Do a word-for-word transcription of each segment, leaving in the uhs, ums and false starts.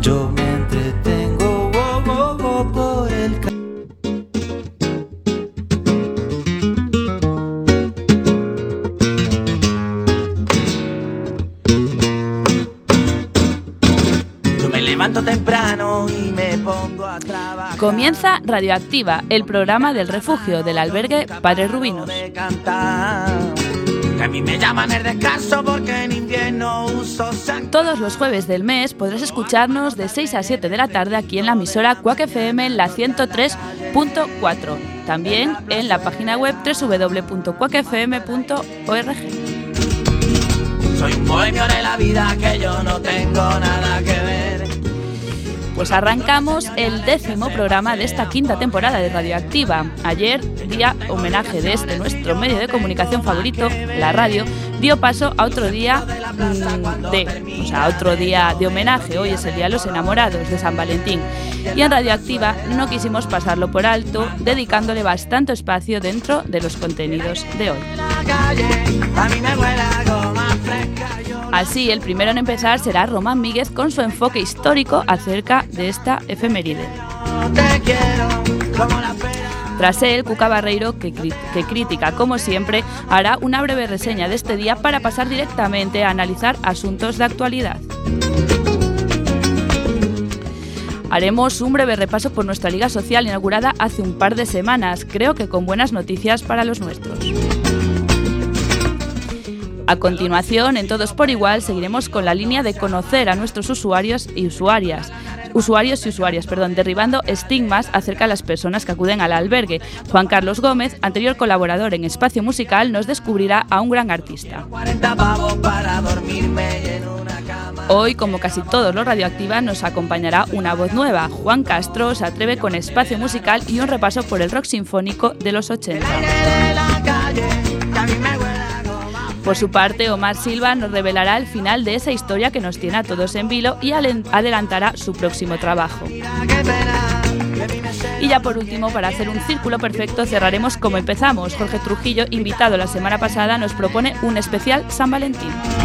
Yo me entretengo oh, oh, oh, por el camino. Levanto temprano y me pongo a trabajar. Comienza Radioactiva, el programa del refugio del albergue Padre Rubinos. Que a mí me llaman el descanso porque en invierno uso san... Todos los jueves del mes podrás escucharnos de seis a siete de la tarde aquí en la emisora Quack F M en la ciento tres punto cuatro. También en la página web doble u doble u doble u punto quack f m punto org. Soy un bohemio de la vida que yo no tengo nada que ver. Pues arrancamos el décimo programa de esta quinta temporada de Radioactiva. Ayer, día homenaje de este nuestro medio de comunicación favorito, la radio, dio paso a otro día mmm, de, o sea, otro día de homenaje. Hoy es el Día de los Enamorados de San Valentín. Y en Radioactiva no quisimos pasarlo por alto, dedicándole bastante espacio dentro de los contenidos de hoy. Así, el primero en empezar será Román Míguez con su enfoque histórico acerca de esta efeméride. Tras él, Cuca Barreiro, que, cri- que critica como siempre, hará una breve reseña de este día para pasar directamente a analizar asuntos de actualidad. Haremos un breve repaso por nuestra Liga Social inaugurada hace un par de semanas, creo que con buenas noticias para los nuestros. A continuación, en Todos por Igual, seguiremos con la línea de conocer a nuestros usuarios y usuarias, usuarios y usuarias, perdón, derribando estigmas acerca de las personas que acuden al albergue. Juan Carlos Gómez, anterior colaborador en Espacio Musical, nos descubrirá a un gran artista. Hoy, como casi todos los Radioactiva, nos acompañará una voz nueva. Juan Castro se atreve con Espacio Musical y un repaso por el rock sinfónico de los ochenta. Por su parte, Omar Silva nos revelará el final de esa historia que nos tiene a todos en vilo y adelantará su próximo trabajo. Y ya por último, para hacer un círculo perfecto, cerraremos como empezamos. Jorge Trujillo, invitado la semana pasada, nos propone un especial San Valentín.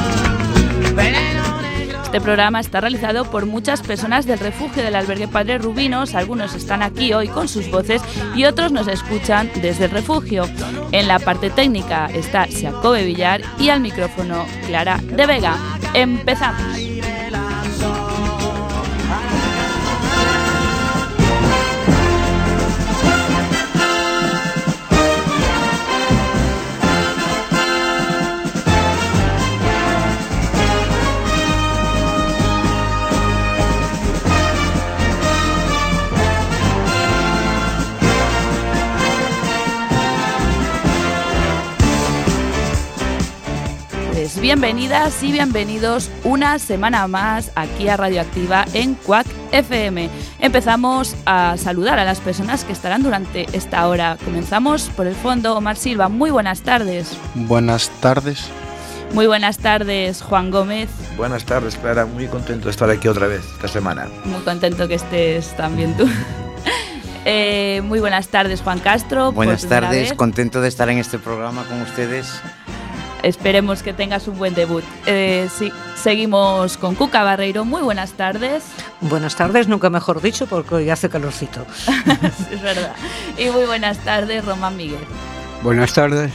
Este programa está realizado por muchas personas del refugio del albergue Padre Rubinos. Algunos están aquí hoy con sus voces y otros nos escuchan desde el refugio. En la parte técnica está Jacobe Villar y al micrófono Clara de Vega. ¡Empezamos! Bienvenidas y bienvenidos una semana más aquí a Radioactiva en Quack F M. Empezamos a saludar a las personas que estarán durante esta hora. Comenzamos por el fondo. Omar Silva, muy buenas tardes. Buenas tardes. Muy buenas tardes, Juan Gómez. Buenas tardes, Clara. Muy contento de estar aquí otra vez esta semana. Muy contento que estés también tú. eh, muy buenas tardes, Juan Castro. Buenas tardes, vez. Contento de estar en este programa con ustedes. Esperemos que tengas un buen debut. Eh, sí, seguimos con Cuca Barreiro. Muy buenas tardes. Buenas tardes, nunca mejor dicho, porque hoy hace calorcito. Es verdad. Y muy buenas tardes, Román Miguel. Buenas tardes.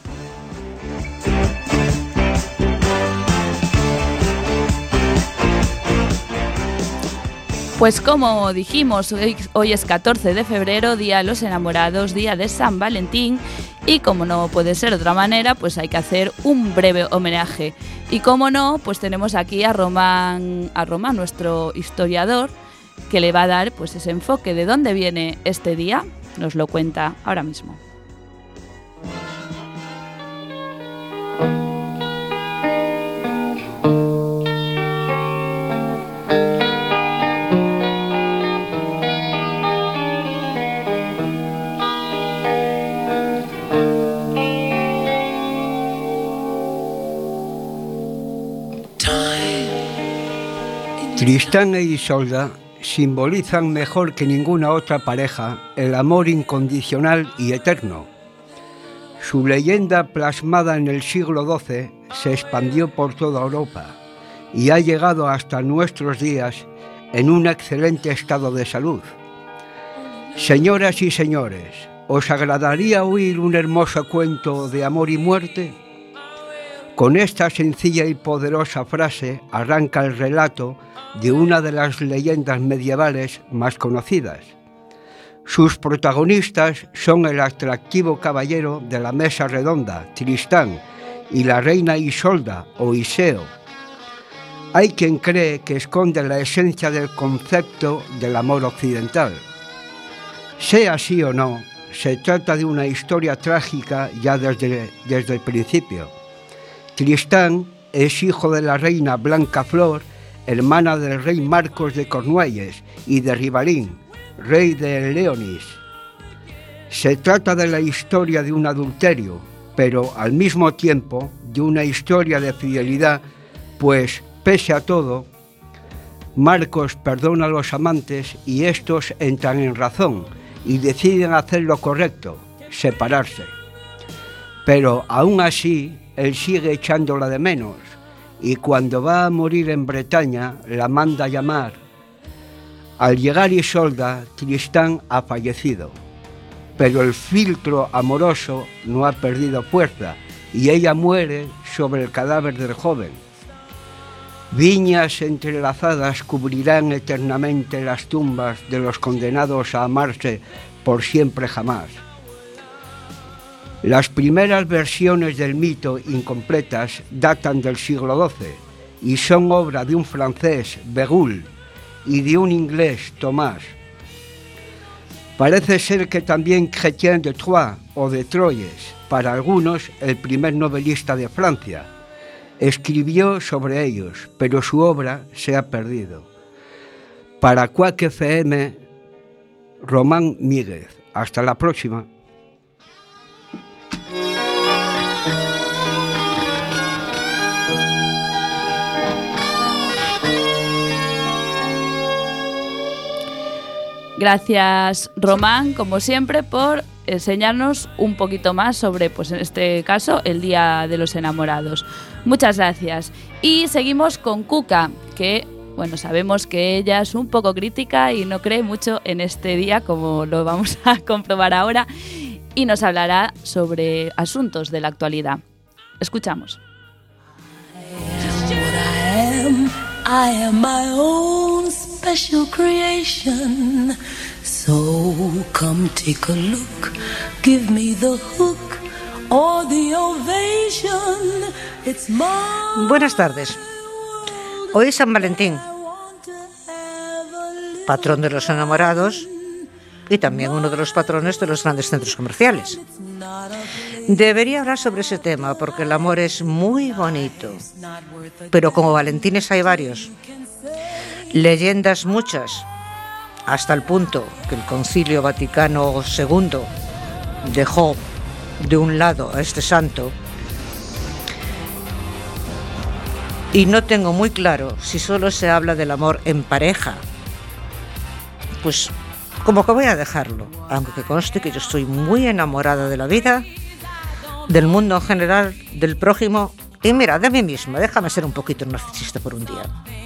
Pues como dijimos, hoy, hoy es catorce de febrero, Día de los Enamorados, Día de San Valentín, y como no puede ser de otra manera, pues hay que hacer un breve homenaje. Y como no, pues tenemos aquí a Román, a Román, nuestro historiador, que le va a dar pues ese enfoque de dónde viene este día. Nos lo cuenta ahora mismo. Tristán e Isolda simbolizan mejor que ninguna otra pareja el amor incondicional y eterno. Su leyenda, plasmada en el siglo doce, se expandió por toda Europa y ha llegado hasta nuestros días en un excelente estado de salud. Señoras y señores, ¿os agradaría oír un hermoso cuento de amor y muerte? Con esta sencilla y poderosa frase arranca el relato de una de las leyendas medievales más conocidas. Sus protagonistas son el atractivo caballero de la mesa redonda, Tristán, y la reina Isolda o Iseo. Hay quien cree que esconde la esencia del concepto del amor occidental. Sea así o no, se trata de una historia trágica ya desde, desde el principio. Tristán es hijo de la reina Blancaflor, hermana del rey Marcos de Cornualles y de Ribalín, rey de Leonis. Se trata de la historia de un adulterio, pero al mismo tiempo de una historia de fidelidad, pues, pese a todo, Marcos perdona a los amantes y estos entran en razón y deciden hacer lo correcto, separarse. Pero aún así, él sigue echándola de menos y cuando va a morir en Bretaña, la manda a llamar. Al llegar Isolda, Tristán ha fallecido, pero el filtro amoroso no ha perdido fuerza y ella muere sobre el cadáver del joven. Viñas entrelazadas cubrirán eternamente las tumbas de los condenados a amarse por siempre jamás. Las primeras versiones del mito incompletas datan del siglo doce y son obra de un francés, Beghul, y de un inglés, Tomás. Parece ser que también Chrétien de Troyes o de Troyes, para algunos el primer novelista de Francia, escribió sobre ellos, pero su obra se ha perdido. Para Quack F M, Román Míguez. Hasta la próxima. Gracias, Román, como siempre, por enseñarnos un poquito más sobre, pues en este caso, el Día de los Enamorados. Muchas gracias. Y seguimos con Cuca, que, bueno, sabemos que ella es un poco crítica y no cree mucho en este día, como lo vamos a comprobar ahora, y nos hablará sobre asuntos de la actualidad. Escuchamos. I am my own special creation. So come take a look, give me the hook or the ovation. It's my... Buenas tardes. Hoy es San Valentín, patrón de los enamorados y también uno de los patrones de los grandes centros comerciales. Debería hablar sobre ese tema porque el amor es muy bonito, pero como Valentines hay varios, leyendas muchas, hasta el punto que el Concilio Vaticano segundo dejó de un lado a este santo, y no tengo muy claro si solo se habla del amor en pareja. Pues como que voy a dejarlo, aunque conste que yo estoy muy enamorada de la vida, del mundo en general, del prójimo y mira, de mí misma. Déjame ser un poquito narcisista por un día.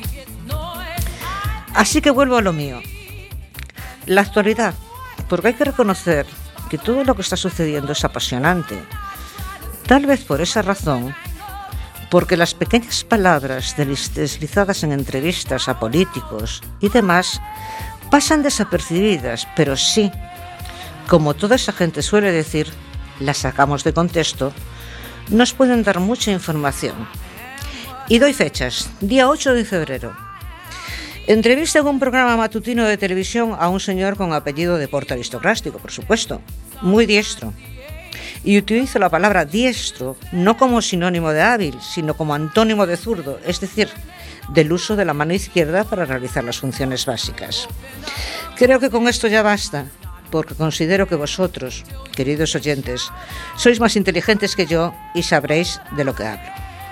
Así que vuelvo a lo mío, la actualidad, porque hay que reconocer que todo lo que está sucediendo es apasionante. Tal vez por esa razón, porque las pequeñas palabras deslizadas en entrevistas a políticos y demás pasan desapercibidas, pero sí, como toda esa gente suele decir, las sacamos de contexto, nos pueden dar mucha información. Y doy fechas. Día ocho de febrero. Entrevista en un programa matutino de televisión a un señor con apellido de porte aristocrático, por supuesto, muy diestro. Y utilizo la palabra diestro no como sinónimo de hábil, sino como antónimo de zurdo, es decir, del uso de la mano izquierda para realizar las funciones básicas. Creo que con esto ya basta, porque considero que vosotros, queridos oyentes, sois más inteligentes que yo y sabréis de lo que hablo.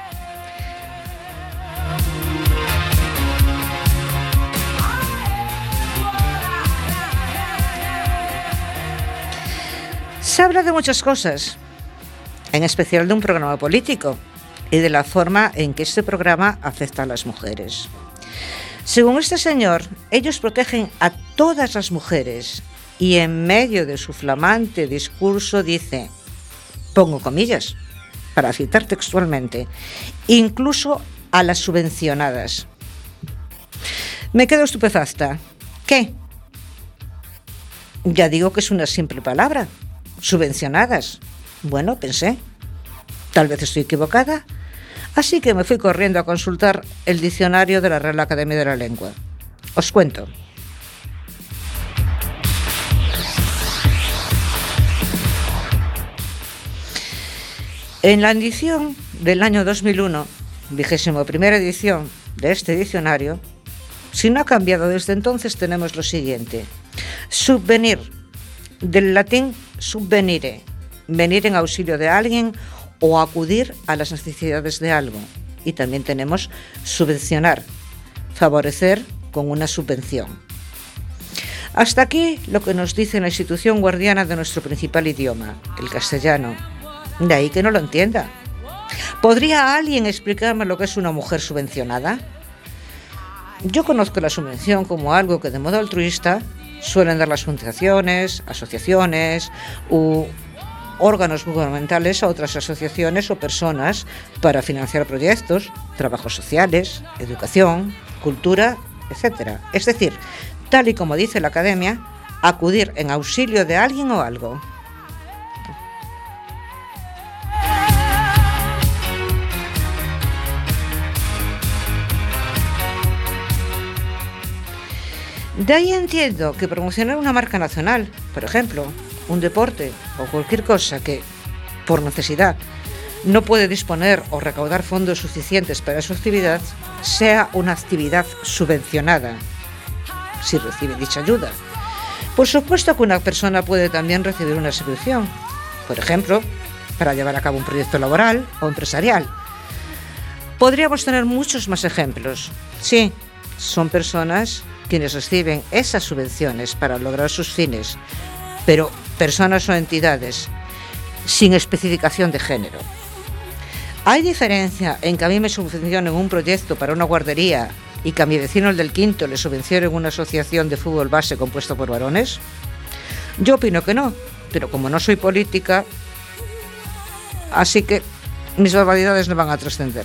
Se habla de muchas cosas, en especial de un programa político y de la forma en que este programa afecta a las mujeres. Según este señor, ellos protegen a todas las mujeres y en medio de su flamante discurso dice, pongo comillas, para citar textualmente, incluso a las subvencionadas. Me quedo estupefacta. ¿Qué? Ya digo que es una simple palabra. Subvencionadas. Bueno, pensé, tal vez estoy equivocada. Así que me fui corriendo a consultar el diccionario de la Real Academia de la Lengua. Os cuento. En la edición del año dos mil uno, vigésimo primera edición de este diccionario, si no ha cambiado desde entonces, tenemos lo siguiente. Subvenir, del latín subvenire, venir en auxilio de alguien o acudir a las necesidades de algo. Y también tenemos subvencionar, favorecer con una subvención. Hasta aquí lo que nos dice la institución guardiana de nuestro principal idioma, el castellano. De ahí que no lo entienda. ¿Podría alguien explicarme lo que es una mujer subvencionada? Yo conozco la subvención como algo que de modo altruista suelen dar las fundaciones, asociaciones u órganos gubernamentales a otras asociaciones o personas para financiar proyectos, trabajos sociales, educación, cultura, etcétera. Es decir, tal y como dice la Academia, acudir en auxilio de alguien o algo. De ahí entiendo que promocionar una marca nacional, por ejemplo, un deporte o cualquier cosa que, por necesidad, no puede disponer o recaudar fondos suficientes para su actividad, sea una actividad subvencionada, si recibe dicha ayuda. Por supuesto que una persona puede también recibir una subvención, por ejemplo, para llevar a cabo un proyecto laboral o empresarial. Podríamos tener muchos más ejemplos. Sí, son personas quienes reciben esas subvenciones para lograr sus fines, pero personas o entidades sin especificación de género. ¿Hay diferencia en que a mí me subvencionen un proyecto para una guardería y que a mi vecino, el del quinto, le subvencionen una asociación de fútbol base compuesta por varones? Yo opino que no, pero como no soy política, así que mis barbaridades no van a trascender.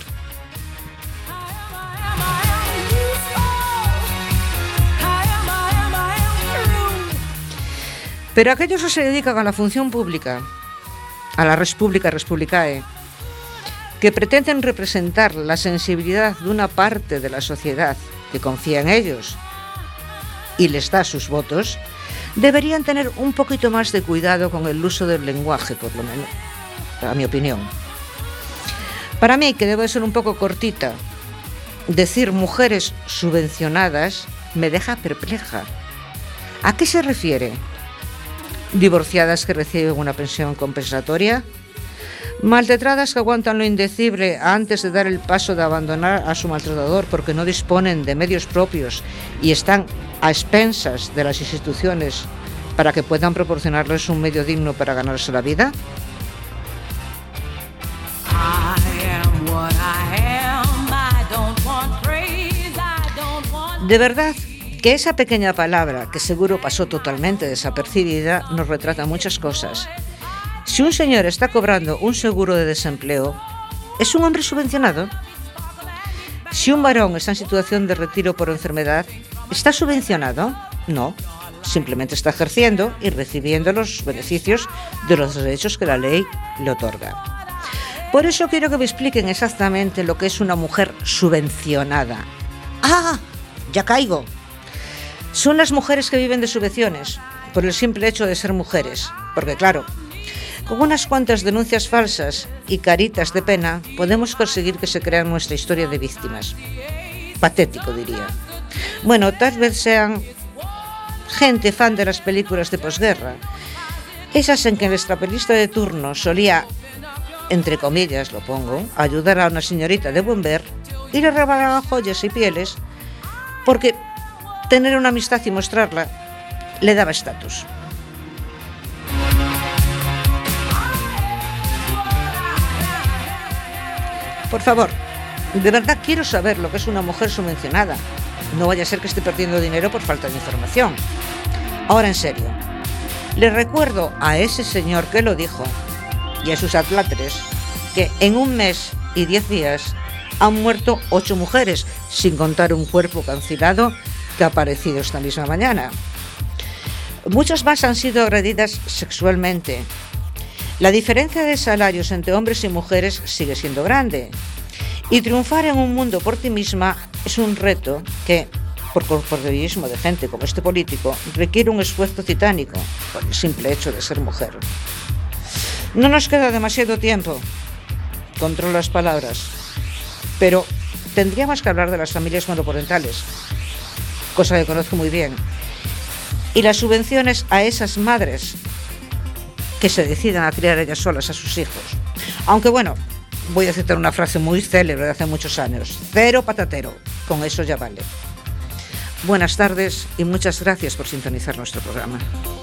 Pero aquellos que se dedican a la función pública, a la res pública res publicae, que pretenden representar la sensibilidad de una parte de la sociedad que confía en ellos y les da sus votos, deberían tener un poquito más de cuidado con el uso del lenguaje, por lo menos, a mi opinión. Para mí, que debe ser un poco cortita, decir mujeres subvencionadas me deja perpleja. ¿A qué se refiere? ¿Divorciadas que reciben una pensión compensatoria? ¿Maltratadas que aguantan lo indecible antes de dar el paso de abandonar a su maltratador porque no disponen de medios propios y están a expensas de las instituciones para que puedan proporcionarles un medio digno para ganarse la vida? De verdad que esa pequeña palabra, que seguro pasó totalmente desapercibida, nos retrata muchas cosas. Si un señor está cobrando un seguro de desempleo, ¿es un hombre subvencionado? Si un varón está en situación de retiro por enfermedad, ¿está subvencionado? No, simplemente está ejerciendo y recibiendo los beneficios de los derechos que la ley le otorga. Por eso quiero que me expliquen exactamente lo que es una mujer subvencionada. ¡Ah! Ya caigo. Son las mujeres que viven de subvenciones, por el simple hecho de ser mujeres. Porque claro, con unas cuantas denuncias falsas y caritas de pena, podemos conseguir que se crea nuestra historia de víctimas. Patético, diría. Bueno, tal vez sean gente fan de las películas de posguerra, esas en que el estrapelista de turno solía, entre comillas lo pongo, ayudar a una señorita de buen ver y le regalaba joyas y pieles porque tener una amistad y mostrarla le daba estatus. Por favor, de verdad quiero saber lo que es una mujer subvencionada. No vaya a ser que esté perdiendo dinero por falta de información. Ahora en serio, le recuerdo a ese señor que lo dijo y a sus atláteres que en un mes y diez días han muerto ocho mujeres, sin contar un cuerpo calcinado que ha aparecido esta misma mañana. Muchas más han sido agredidas sexualmente. La diferencia de salarios entre hombres y mujeres sigue siendo grande. Y triunfar en un mundo por ti misma es un reto que, por corporativismo de gente como este político, requiere un esfuerzo titánico por el simple hecho de ser mujer. No nos queda demasiado tiempo, controlo las palabras, pero tendríamos que hablar de las familias monoparentales, cosa que conozco muy bien, y las subvenciones a esas madres que se decidan a criar ellas solas a sus hijos. Aunque bueno, voy a citar una frase muy célebre de hace muchos años: cero patatero, con eso ya vale. Buenas tardes y muchas gracias por sintonizar nuestro programa.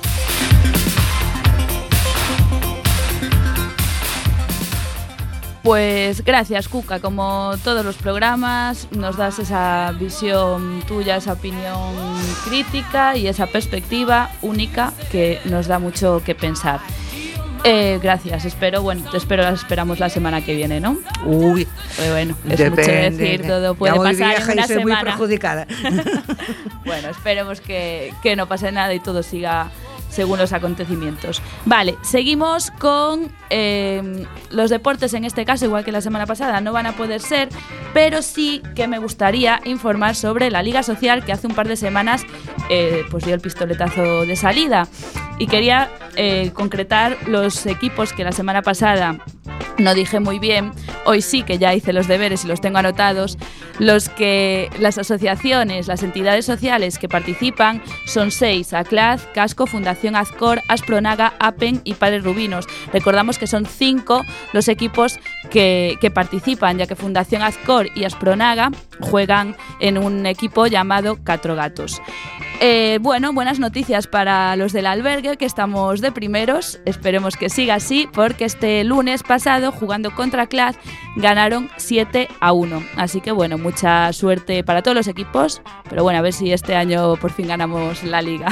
Pues gracias, Cuca, como todos los programas nos das esa visión tuya, esa opinión crítica y esa perspectiva única que nos da mucho que pensar. Eh, gracias, espero, bueno, te espero, esperamos la semana que viene, ¿no? Uy, pues bueno, es depende, mucho decir, todo puede ya pasar vieja en una y soy semana. muy perjudicada. Bueno, esperemos que, que no pase nada y todo siga según los acontecimientos. Vale, seguimos con eh, los deportes. En este caso, igual que la semana pasada, no van a poder ser, pero sí que me gustaría informar sobre la Liga Social, que hace un par de semanas eh, pues dio el pistoletazo de salida. Y quería eh, concretar los equipos que la semana pasada no dije muy bien. Hoy sí que ya hice los deberes y los tengo anotados. Los que las asociaciones, las entidades sociales que participan son seis: ACLAD, Casco, Fundación Azcor, Aspronaga, APEN y Padres Rubinos. Recordamos que son cinco los equipos que, que participan, ya que Fundación Azcor y Aspronaga juegan en un equipo llamado Catro Gatos. Eh, bueno, buenas noticias para los del albergue, que estamos de primeros. Esperemos que siga así, porque este lunes pasado, jugando contra CLAD, ganaron siete a uno. Así que bueno, mucha suerte para todos los equipos, pero bueno, a ver si este año por fin ganamos la liga.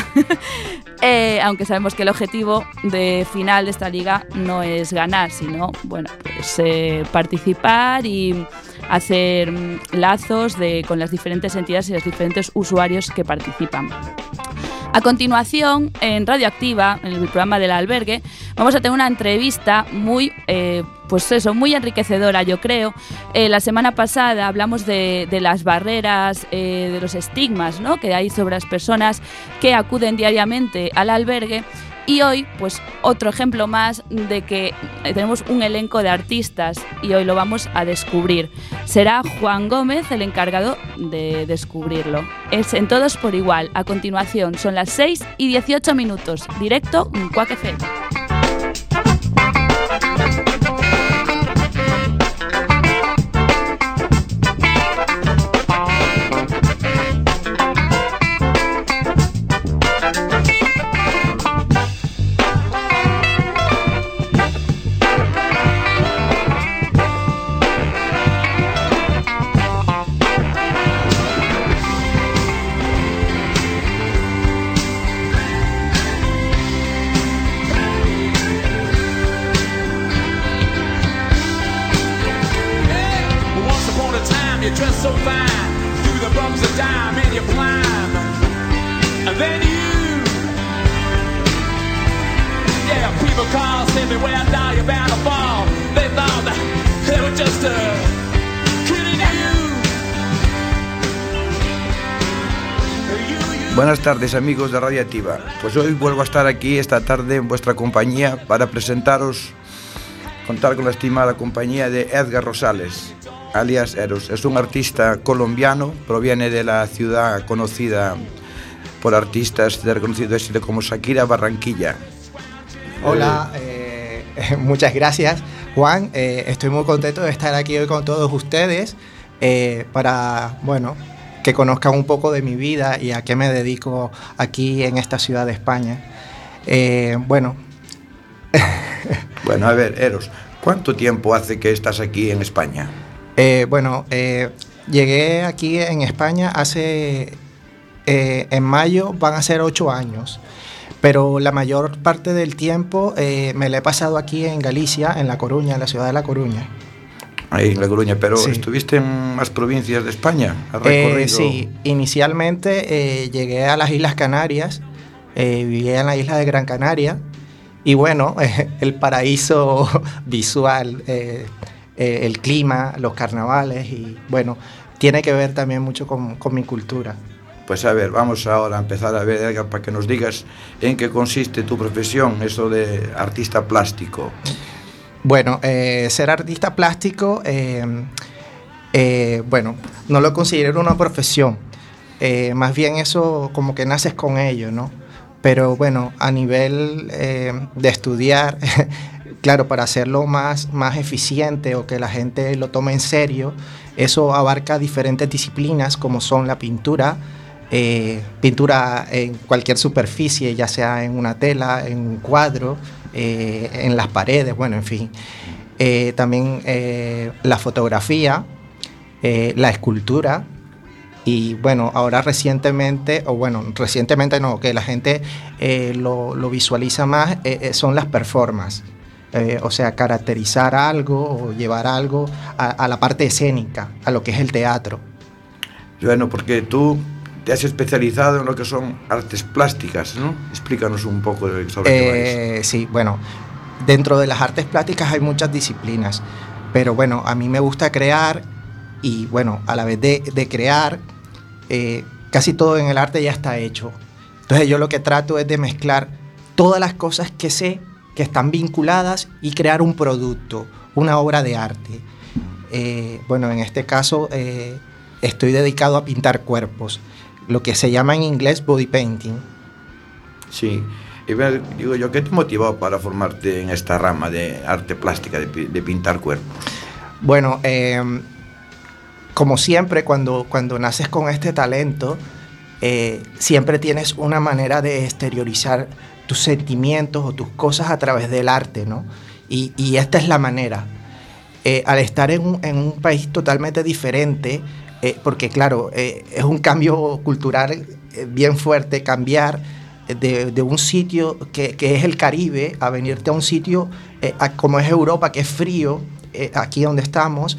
eh, aunque sabemos que el objetivo de final de esta liga no es ganar, sino bueno, pues eh, participar y hacer lazos de, con las diferentes entidades y los diferentes usuarios que participan. A continuación, en Radioactiva, en el programa del albergue, vamos a tener una entrevista muy, eh, pues eso, muy enriquecedora, yo creo. Eh, la semana pasada hablamos de, de las barreras, eh, de los estigmas, ¿no?, que hay sobre las personas que acuden diariamente al albergue. Y hoy, pues otro ejemplo más de que tenemos un elenco de artistas y hoy lo vamos a descubrir. Será Juan Gómez el encargado de descubrirlo. Es en Todos por Igual. A continuación, son las seis y dieciocho minutos. Directo en Quack F M. Buenas tardes, amigos de Radioactiva. Pues hoy vuelvo a estar aquí esta tarde en vuestra compañía para presentaros, contar con la estimada compañía de Edgar Rosales, alias Eros. Es un artista colombiano, proviene de la ciudad conocida por artistas de reconocido éxito como Shakira, Barranquilla. Hola, eh, muchas gracias, Juan. Eh, estoy muy contento de estar aquí hoy con todos ustedes eh, para, bueno, que conozcan un poco de mi vida y a qué me dedico aquí en esta ciudad de España. Eh, bueno. Bueno, a ver, Eros, ¿cuánto tiempo hace que estás aquí en España? Eh, bueno, eh, llegué aquí en España hace, eh, en mayo van a ser ocho años, pero la mayor parte del tiempo eh, me la he pasado aquí en Galicia, en La Coruña, en la ciudad de La Coruña. Ahí en La Coruña, pero Sí. ¿estuviste en más provincias de España? ¿Has recorrido? Eh, sí, inicialmente eh, llegué a las Islas Canarias, eh, vivía en la isla de Gran Canaria, y bueno, eh, el paraíso visual, eh, eh, el clima, los carnavales, y bueno, tiene que ver también mucho con, con mi cultura. Pues a ver, vamos ahora a empezar a ver, Edgar, para que nos digas en qué consiste tu profesión, eso de artista plástico. Bueno, eh, ser artista plástico, eh, eh, bueno, no lo considero una profesión, eh, más bien eso como que naces con ello, ¿no? Pero bueno, a nivel eh, de estudiar, claro, para hacerlo más, más eficiente o que la gente lo tome en serio, eso abarca diferentes disciplinas como son la pintura, eh, pintura en cualquier superficie, ya sea en una tela, en un cuadro, eh, en las paredes, bueno, en fin. Eh, también eh, la fotografía, eh, la escultura. Y bueno, ahora recientemente, o bueno, recientemente no, que la gente eh, lo, lo visualiza más, eh, son las performances. Eh, o sea, caracterizar algo o llevar algo a, a la parte escénica, a lo que es el teatro. Bueno, porque tú te has especializado en lo que son artes plásticas, ¿no? Explícanos un poco sobre Eh, qué va eso. sí, bueno, dentro de las artes plásticas hay muchas disciplinas, pero bueno, a mí me gusta crear y bueno, a la vez de, de crear, eh, casi todo en el arte ya está hecho. Entonces yo lo que trato es de mezclar todas las cosas que sé que están vinculadas y crear un producto, una obra de arte. Eh, bueno, en este caso eh, estoy dedicado a pintar cuerpos, lo que se llama en inglés body painting. Sí, y bueno, digo yo, ¿qué te motivó para formarte en esta rama de arte plástica, de, de pintar cuerpos? Bueno, eh, como siempre, cuando, cuando naces con este talento, eh, siempre tienes una manera de exteriorizar tus sentimientos o tus cosas a través del arte, ¿no? Y, y esta es la manera. Eh, al estar en un, en un país totalmente diferente, eh, porque claro, eh, es un cambio cultural eh, bien fuerte, cambiar de, de un sitio que, que es el Caribe a venirte a un sitio eh, a, como es Europa, que es frío, eh, aquí donde estamos,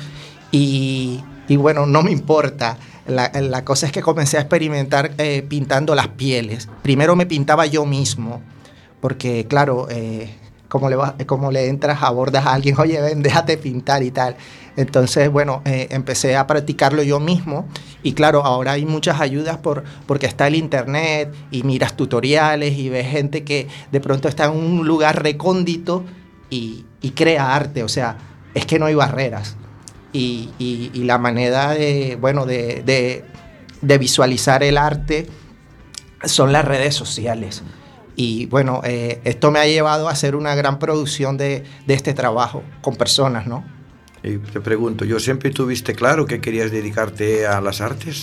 y, y bueno, no me importa. La, la cosa es que comencé a experimentar eh, pintando las pieles. Primero me pintaba yo mismo, porque claro, eh, como, le va, como le entras, abordas a alguien, oye, ven, déjate pintar y tal. Entonces, bueno, eh, empecé a practicarlo yo mismo y claro, ahora hay muchas ayudas por, porque está el internet y miras tutoriales y ves gente que de pronto está en un lugar recóndito y, y crea arte, o sea, es que no hay barreras. Y, y, y la manera de, bueno, de, de, de visualizar el arte son las redes sociales. Y bueno, eh, esto me ha llevado a hacer una gran producción de, de este trabajo con personas, ¿no? Y te pregunto, ¿yo siempre tuviste claro que querías dedicarte a las artes?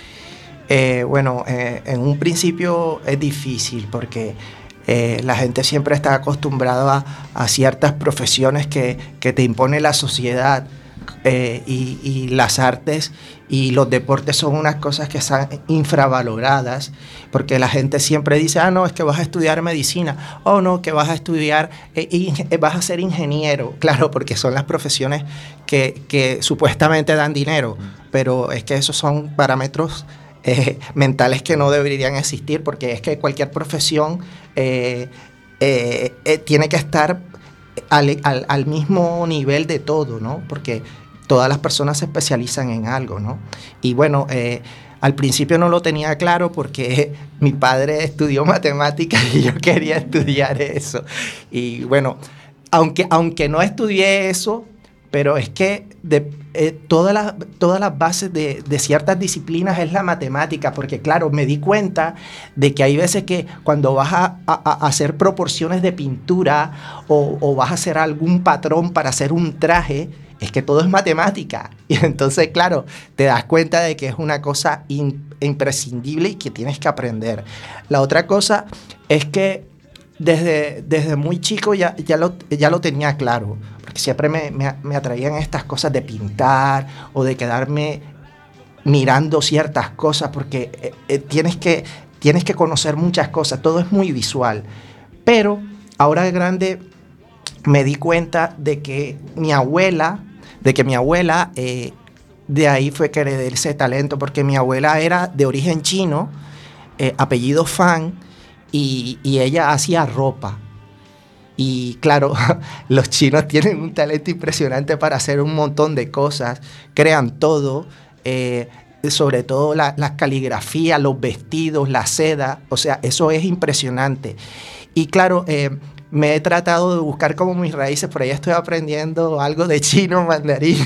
Eh, bueno, eh, en un principio es difícil porque eh, la gente siempre está acostumbrada a, a ciertas profesiones que, que te impone la sociedad. Eh, y, y las artes y los deportes son unas cosas que están infravaloradas, porque la gente siempre dice, ah, no, es que vas a estudiar medicina, o oh, no, que vas a estudiar, eh, eh, vas a ser ingeniero, claro, porque son las profesiones que, que supuestamente dan dinero, pero es que esos son parámetros eh, mentales que no deberían existir, porque es que cualquier profesión eh, eh, eh, tiene que estar Al, al, al mismo nivel de todo, ¿no? Porque todas las personas se especializan en algo, ¿no? Y bueno, eh, al principio no lo tenía claro porque mi padre estudió matemáticas y yo quería estudiar eso. Y bueno, aunque, aunque no estudié eso, pero es que de, eh, todas las todas las bases de, de ciertas disciplinas es la matemática, porque claro, me di cuenta de que hay veces que cuando vas a, a, a hacer proporciones de pintura o, o vas a hacer algún patrón para hacer un traje, es que todo es matemática. Y entonces, claro, te das cuenta de que es una cosa in, imprescindible y que tienes que aprender. La otra cosa es que desde, desde muy chico ya, ya, lo, ya lo tenía claro, porque siempre me, me, me atraían estas cosas de pintar o de quedarme mirando ciertas cosas, porque eh, eh, tienes que, tienes que conocer muchas cosas, todo es muy visual. Pero ahora de grande me di cuenta de que mi abuela, de que mi abuela, eh, de ahí fue que heredé ese talento, porque mi abuela era de origen chino, eh, apellido Fan, y, y ella hacía ropa. Y claro, los chinos tienen un talento impresionante para hacer un montón de cosas, crean todo, eh, sobre todo la, la caligrafía, los vestidos, la seda, o sea, eso es impresionante. Y claro, eh, me he tratado de buscar como mis raíces, por ahí estoy aprendiendo algo de chino mandarín,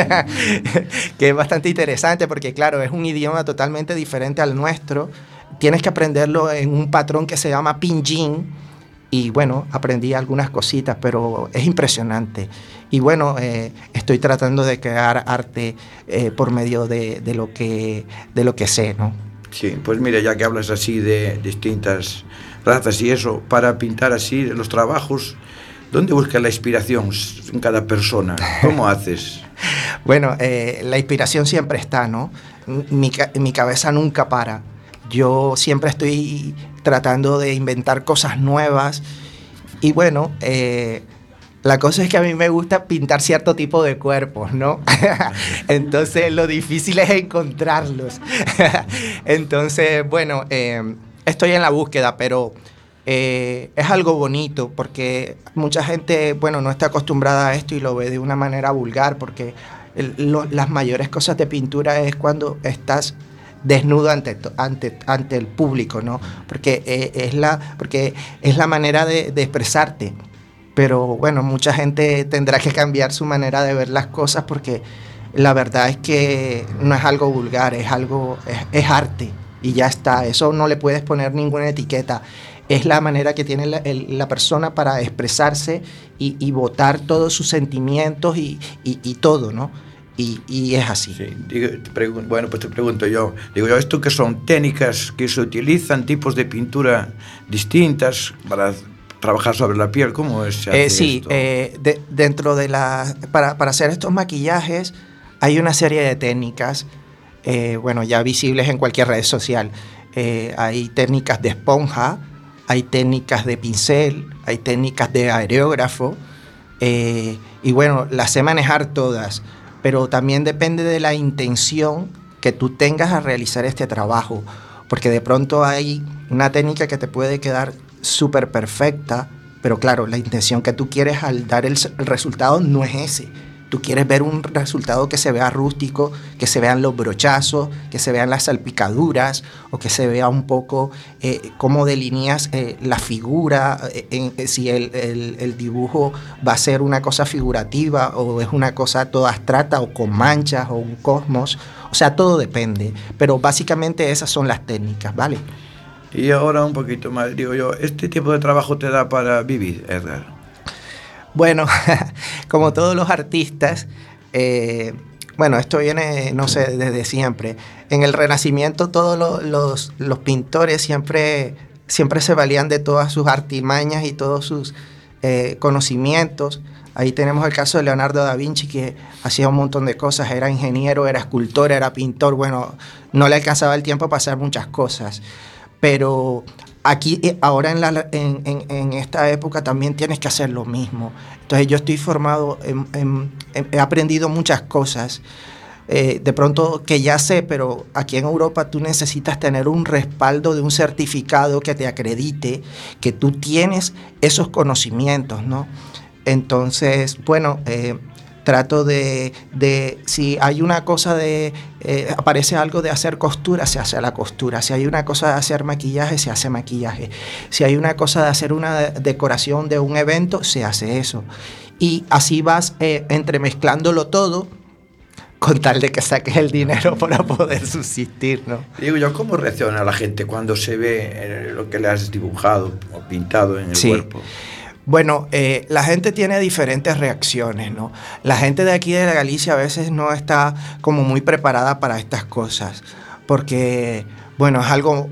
que es bastante interesante porque claro, es un idioma totalmente diferente al nuestro. Tienes que aprenderlo en un patrón que se llama pinyin y bueno, aprendí algunas cositas, pero es impresionante. Y bueno, eh, estoy tratando de crear arte eh, por medio de, de, lo que, de lo que sé, ¿no? Sí, pues mira, ya que hablas así de distintas razas y eso, para pintar así los trabajos, ¿dónde buscas la inspiración en cada persona? ¿Cómo haces? Bueno, eh, la inspiración siempre está, ¿no? Mi, mi cabeza nunca para. Yo siempre estoy tratando de inventar cosas nuevas y bueno, eh, la cosa es que a mí me gusta pintar cierto tipo de cuerpos, ¿no? Entonces lo difícil es encontrarlos. Entonces, bueno, eh, estoy en la búsqueda, pero eh, es algo bonito porque mucha gente, bueno, no está acostumbrada a esto y lo ve de una manera vulgar porque el, lo, las mayores cosas de pintura es cuando estás desnudo ante, ante, ante el público, ¿no? Porque, eh, es, la, porque es la manera de, de expresarte. Pero bueno, mucha gente tendrá que cambiar su manera de ver las cosas porque la verdad es que no es algo vulgar, es algo, es, es arte y ya está. Eso no le puedes poner ninguna etiqueta. Es la manera que tiene la, el, la persona para expresarse y, y botar todos sus sentimientos y, y, y todo, ¿no? Y, y es así. Sí, digo, te pregunto, bueno, pues te pregunto yo, digo yo, ¿esto qué son? ¿Técnicas que se utilizan, tipos de pintura distintas para trabajar sobre la piel? ¿Cómo es? Se hace eh, sí, esto? Eh, de, dentro de la... Para, para hacer estos maquillajes hay una serie de técnicas, eh, bueno, ya visibles en cualquier red social. Eh, hay técnicas de esponja, hay técnicas de pincel, hay técnicas de aerógrafo, eh, y bueno, las sé manejar todas. Pero también depende de la intención que tú tengas a realizar este trabajo, porque de pronto hay una técnica que te puede quedar súper perfecta, pero claro, la intención que tú quieres al dar el, el resultado no es ese. Tú quieres ver un resultado que se vea rústico, que se vean los brochazos, que se vean las salpicaduras, o que se vea un poco eh, cómo delineas eh, la figura, eh, en, si el, el, el dibujo va a ser una cosa figurativa o es una cosa toda abstracta o con manchas o un cosmos. O sea, todo depende, pero básicamente esas son las técnicas, ¿vale? Y ahora un poquito más, digo yo, ¿este tipo de trabajo te da para vivir, Edgar? Bueno, como todos los artistas, eh, bueno, esto viene, no sé, desde siempre. En el Renacimiento todos los, los, los pintores siempre, siempre se valían de todas sus artimañas y todos sus eh, conocimientos. Ahí tenemos el caso de Leonardo da Vinci, que hacía un montón de cosas, era ingeniero, era escultor, era pintor. Bueno, no le alcanzaba el tiempo para hacer muchas cosas. Pero aquí, ahora en, la, en, en, en esta época también tienes que hacer lo mismo. Entonces yo estoy formado, en, en, en, he aprendido muchas cosas, eh, de pronto que ya sé, pero aquí en Europa tú necesitas tener un respaldo de un certificado que te acredite que tú tienes esos conocimientos, ¿no? Entonces, bueno, eh, trato de, de, si hay una cosa de, eh, aparece algo de hacer costura, se hace la costura. Si hay una cosa de hacer maquillaje, se hace maquillaje. Si hay una cosa de hacer una decoración de un evento, se hace eso. Y así vas eh, entremezclándolo todo con tal de que saques el dinero para poder subsistir, ¿no? Digo yo, ¿cómo reacciona la gente cuando se ve lo que le has dibujado o pintado en el sí. cuerpo? Bueno, eh, la gente tiene diferentes reacciones, ¿no? La gente de aquí de la Galicia a veces no está como muy preparada para estas cosas, porque, bueno, es algo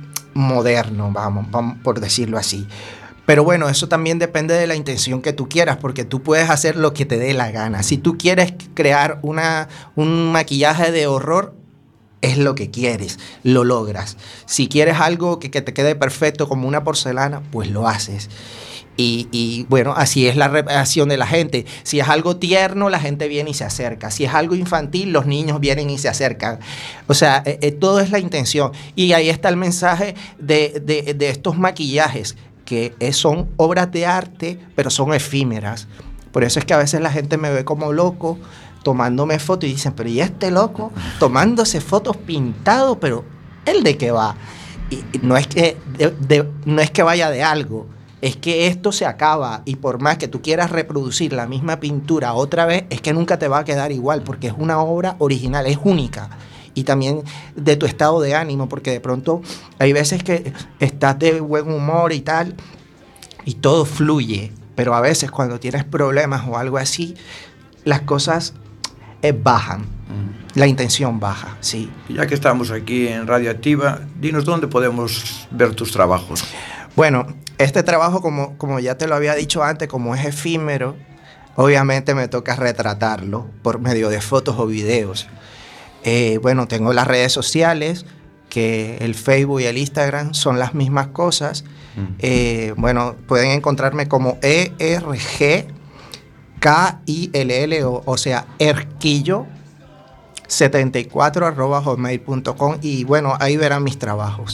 moderno, vamos, vamos por decirlo así. Pero bueno, eso también depende de la intención que tú quieras, porque tú puedes hacer lo que te dé la gana. Si tú quieres crear una, un maquillaje de horror, es lo que quieres, lo logras. Si quieres algo que, que te quede perfecto como una porcelana, pues lo haces. Y, y bueno, así es la reacción de la gente. Si es algo tierno, la gente viene y se acerca. Si es algo infantil, los niños vienen y se acercan. O sea, eh, eh, todo es la intención. Y ahí está el mensaje de, de, de estos maquillajes, que es, son obras de arte, pero son efímeras. Por eso es que a veces la gente me ve como loco, tomándome fotos y dicen, pero ¿y este loco tomándose fotos pintado? Pero ¿él de qué va? Y no es que, de, de, no es que vaya de algo. Es que esto se acaba y por más que tú quieras reproducir la misma pintura otra vez, es que nunca te va a quedar igual porque es una obra original, es única. Y también de tu estado de ánimo, porque de pronto hay veces que estás de buen humor y tal, y todo fluye, pero a veces cuando tienes problemas o algo así, las cosas eh, bajan, mm. la intención baja, sí. Ya que estamos aquí en Radioactiva, dinos dónde podemos ver tus trabajos. Bueno, este trabajo, como, como ya te lo había dicho antes, como es efímero, obviamente me toca retratarlo por medio de fotos o videos. Eh, bueno, tengo las redes sociales, que el Facebook y el Instagram son las mismas cosas. Mm. Eh, bueno, pueden encontrarme como E R G K I L L O, o sea, Erquillo setenta y cuatro arroba hotmail punto com, y bueno, ahí verán mis trabajos.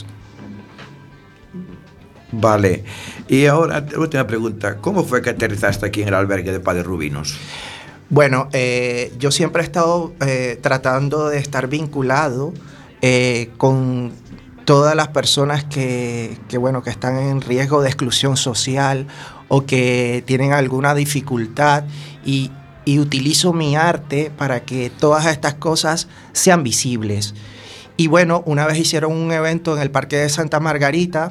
Vale, y ahora última pregunta, ¿cómo fue que aterrizaste aquí en el albergue de Padres Rubinos? Bueno, eh, yo siempre he estado eh, tratando de estar vinculado eh, con todas las personas que, que, bueno, que están en riesgo de exclusión social o que tienen alguna dificultad, y, y utilizo mi arte para que todas estas cosas sean visibles. Y bueno, una vez hicieron un evento en el Parque de Santa Margarita,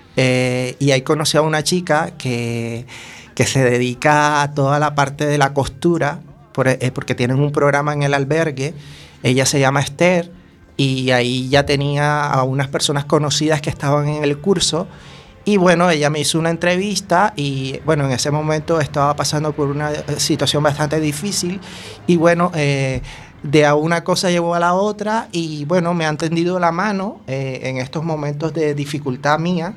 Eh, y ahí conocí a una chica que, que se dedica a toda la parte de la costura, por, eh, porque tienen un programa en el albergue. Ella se llama Esther, y ahí ya tenía a unas personas conocidas que estaban en el curso, y bueno, ella me hizo una entrevista, y bueno, en ese momento estaba pasando por una situación bastante difícil, y bueno, eh, de a una cosa llevó a la otra, y bueno, me han tendido la mano eh, en estos momentos de dificultad mía.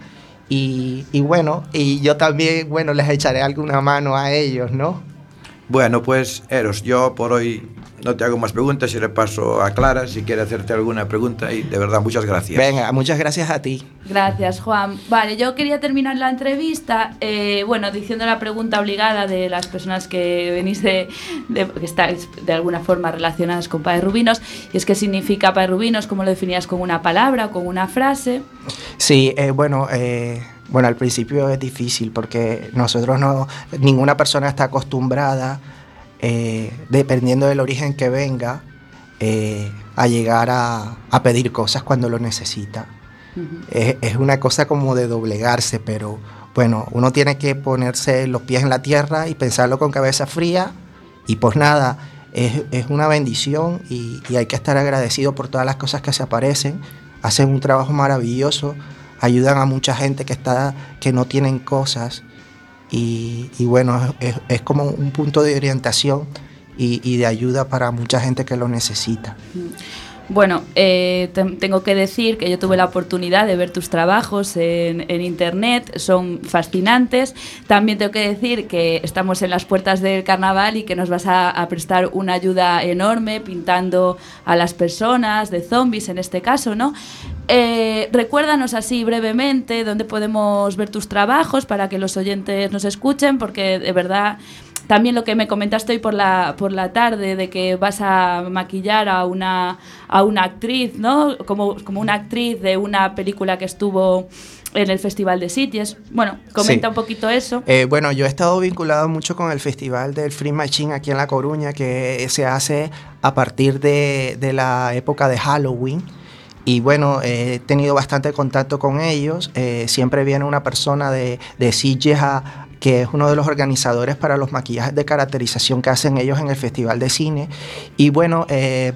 Y, y bueno, y yo también, bueno, les echaré alguna mano a ellos, ¿no? Bueno, pues, Eros, yo por hoy no te hago más preguntas y le paso a Clara si quiere hacerte alguna pregunta, y de verdad, muchas gracias. Venga, muchas gracias a ti. Gracias, Juan. Vale, yo quería terminar la entrevista, eh, bueno, diciendo la pregunta obligada de las personas que venís de, de que estáis de alguna forma relacionadas con Padres Rubinos, y es qué significa Padres Rubinos, cómo lo definías, con una palabra o con una frase. Sí, eh, bueno, eh, bueno, al principio es difícil porque nosotros no, ninguna persona está acostumbrada, eh, dependiendo del origen que venga, eh, a llegar a, a pedir cosas cuando lo necesita. Uh-huh. Es, es una cosa como de doblegarse, pero bueno, uno tiene que ponerse los pies en la tierra y pensarlo con cabeza fría, y pues nada, es, es una bendición, y, y hay que estar agradecido por todas las cosas que se aparecen. Hacen un trabajo maravilloso, ayudan a mucha gente que está, que no tienen cosas, y, y bueno, es, es como un punto de orientación y, y de ayuda para mucha gente que lo necesita. Bueno, eh, te, tengo que decir que yo tuve la oportunidad de ver tus trabajos en, en internet, son fascinantes. También tengo que decir que estamos en las puertas del carnaval y que nos vas a, a prestar una ayuda enorme pintando a las personas, de zombies en este caso, ¿no? Eh, recuérdanos así brevemente dónde podemos ver tus trabajos para que los oyentes nos escuchen, porque de verdad... También lo que me comentaste hoy por la por la tarde, de que vas a maquillar a una a una actriz, ¿no? Como, como una actriz de una película que estuvo en el Festival de Sitges. Bueno, comenta sí. un poquito eso. Eh, bueno, yo he estado vinculado mucho con el Festival del Free Machine aquí en La Coruña, que se hace a partir de, de la época de Halloween. Y bueno, eh, he tenido bastante contacto con ellos. Eh, siempre viene una persona de, de Sitges a... que es uno de los organizadores para los maquillajes de caracterización que hacen ellos en el Festival de Cine. Y bueno, eh,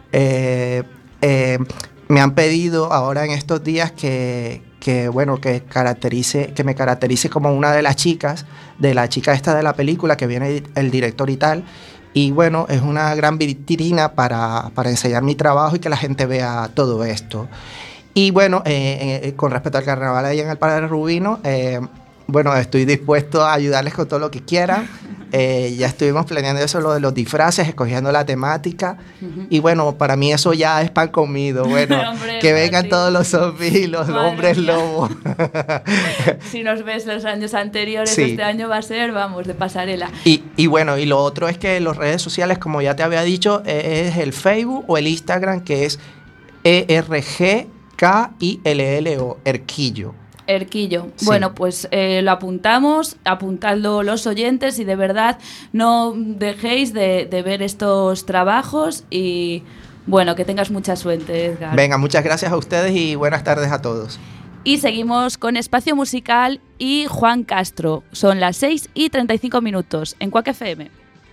eh, eh, me han pedido ahora en estos días que, que, bueno, que, caracterice, que me caracterice como una de las chicas, de la chica esta de la película, que viene el director y tal. y bueno, es una gran vitrina para, para enseñar mi trabajo y que la gente vea todo esto. Y bueno, eh, eh, con respecto al carnaval ahí en el Padre Rubino, eh, bueno, estoy dispuesto a ayudarles con todo lo que quieran. Eh, ya estuvimos planeando eso, lo de los disfraces, escogiendo la temática. Uh-huh. Y bueno, para mí eso ya es pan comido. Bueno, hombre, que vengan sí. todos los zombies, los Madre hombres mía. Lobos. Si nos ves los años anteriores, sí. este año va a ser, vamos, de pasarela. Y, y bueno, y lo otro es que las redes sociales, como ya te había dicho, es el Facebook o el Instagram, que es E R G K I L L O, Erquillo. Erquillo. Sí. Bueno, pues eh, lo apuntamos, apuntadlo los oyentes y de verdad no dejéis de, de ver estos trabajos y bueno, que tengas mucha suerte, Edgar. Venga, muchas gracias a ustedes y buenas tardes a todos. Y seguimos con Espacio Musical y Juan Castro. Son las seis y treinta y cinco minutos en Quack F M.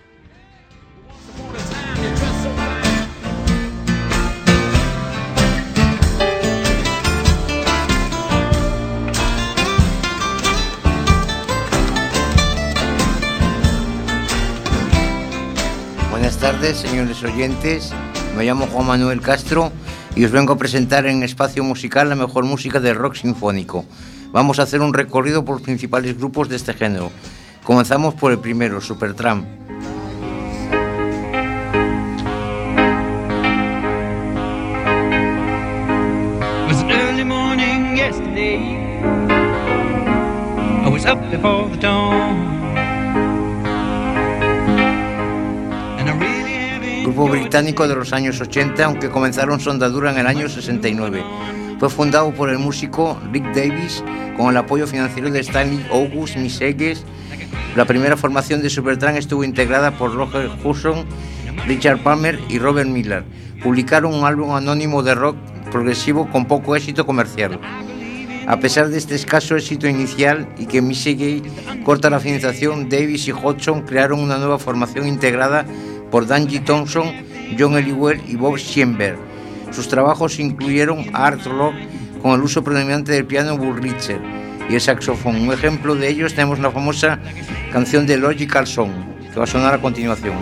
Buenas tardes, señores oyentes. Me llamo Juan Manuel Castro y os vengo a presentar en Espacio Musical la mejor música del rock sinfónico. Vamos a hacer un recorrido por los principales grupos de este género. Comenzamos por el primero, Supertramp. It was an early morning yesterday. I was up before the dawn. Grupo británico de los años ochenta, aunque comenzaron su andadura en el año sesenta y nueve. Fue fundado por el músico Rick Davies con el apoyo financiero de Stanley August Misegues. La primera formación de Supertramp estuvo integrada por Roger Hudson, Richard Palmer y Robert Miller. Publicaron un álbum anónimo de rock progresivo con poco éxito comercial. A pesar de este escaso éxito inicial y que Misegues corta la financiación, Davies y Hudson crearon una nueva formación integrada por Danny Thompson, John Eliwell y Bob Schoenberg. Sus trabajos incluyeron art rock con el uso predominante del piano Bull Richter y el saxofón. Un ejemplo de ellos tenemos la famosa canción de Logical Song, que va a sonar a continuación.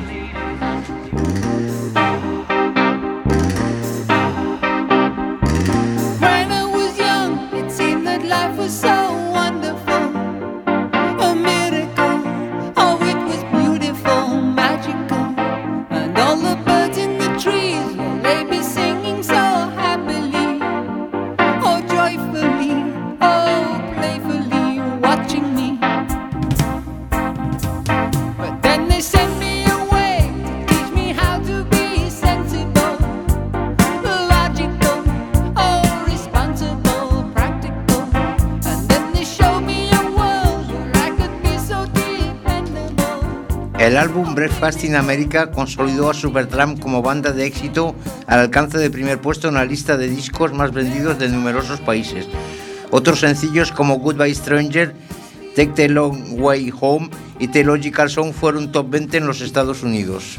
El álbum Breakfast in America consolidó a Supertramp como banda de éxito al alcance del primer puesto en la lista de discos más vendidos de numerosos países. Otros sencillos como Goodbye Stranger, Take the Long Way Home y The Logical Song fueron top veinte en los Estados Unidos.